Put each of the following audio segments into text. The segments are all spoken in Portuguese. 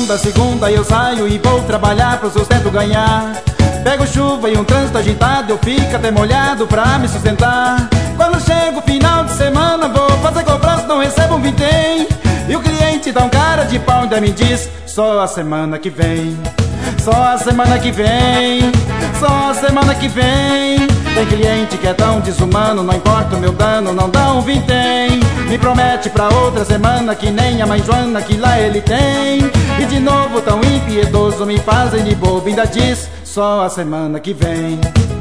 segunda a segunda eu saio e vou trabalhar pro sustento ganhar. Pego chuva e um trânsito agitado, eu fico até molhado pra me sustentar. Quando chega o final de semana, vou fazer cobrança, não recebo um vintém. E o cliente dá um cara de pau e ainda me diz: só a semana que vem, só a semana que vem, só a semana que vem. Tem cliente que é tão desumano, não importa o meu dano, não dá um vintém. Me promete pra outra semana que nem a mãe Joana que lá ele tem. E de novo tão impiedoso me fazem de bobo, ainda diz: só a semana que vem.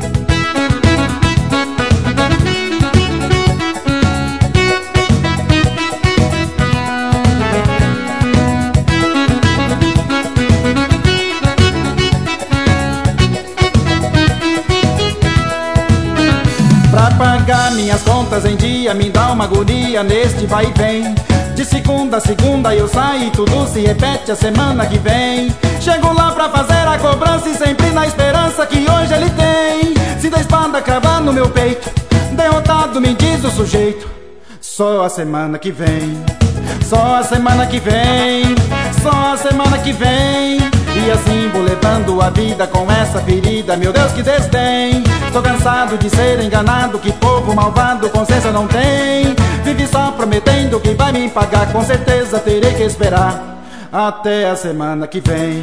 Pra pagar minhas contas em dia me dá uma agonia neste vai e vem. De segunda a segunda eu saio e tudo se repete a semana que vem. Chego lá pra fazer a cobrança e sempre na esperança que hoje ele tem. Sinto a espada cravar no meu peito, derrotado me diz o sujeito: só a semana que vem, só a semana que vem, só a semana que vem. E assim vou levando a vida com essa ferida, meu Deus que desdém. Tô cansado de ser enganado, que povo malvado, consciência não tem. Vive só prometendo que vai me pagar, com certeza terei que esperar até a semana que vem.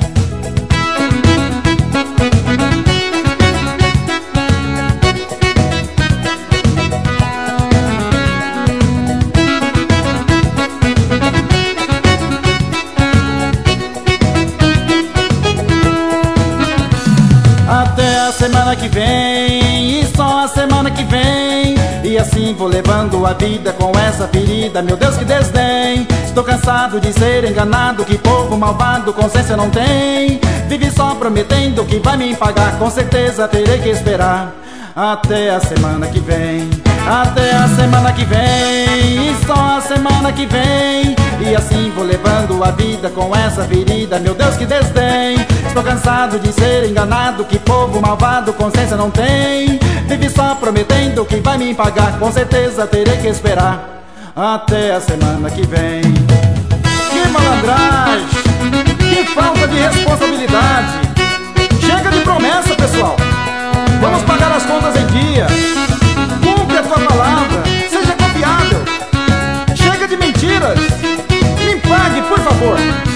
Até a semana que vem, e só a semana que vem. E assim vou levando a vida com essa ferida, meu Deus que desdém. Estou cansado de ser enganado, que povo malvado, consciência não tem. Vive só prometendo que vai me pagar, com certeza terei que esperar até a semana que vem, até a semana que vem, e só a semana que vem. E assim vou levando a vida com essa ferida, meu Deus que desdém. Estou cansado de ser enganado, que povo malvado, consciência não tem. Vive só prometendo que vai me pagar, com certeza terei que esperar até a semana que vem. Que malandragem, que falta de responsabilidade. Chega de promessa, pessoal, vamos pagar as contas em dia. Cumpre a tua palavra, seja confiável. Chega de mentiras, me pague, por favor.